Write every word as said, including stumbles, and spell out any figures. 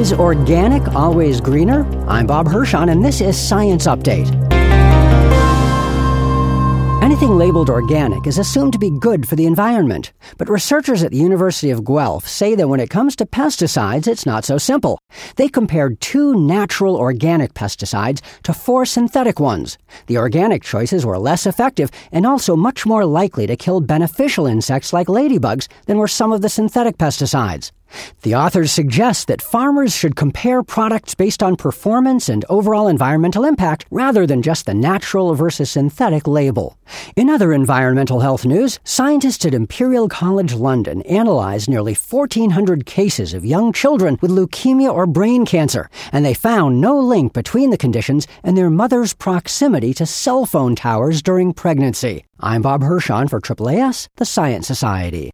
Is organic always greener? I'm Bob Hirschon, and this is Science Update. Anything labeled organic is assumed to be good for the environment, but researchers at the University of Guelph say that when it comes to pesticides, it's not so simple. They compared two natural organic pesticides to four synthetic ones. The organic choices were less effective and also much more likely to kill beneficial insects like ladybugs than were some of the synthetic pesticides. The authors suggest that farmers should compare products based on performance and overall environmental impact rather than just the natural versus synthetic label. In other environmental health news, scientists at Imperial College London analyzed nearly fourteen hundred cases of young children with leukemia or brain cancer, and they found no link between the conditions and their mother's proximity to cell phone towers during pregnancy. I'm Bob Hirschon for A A A S, the Science Society.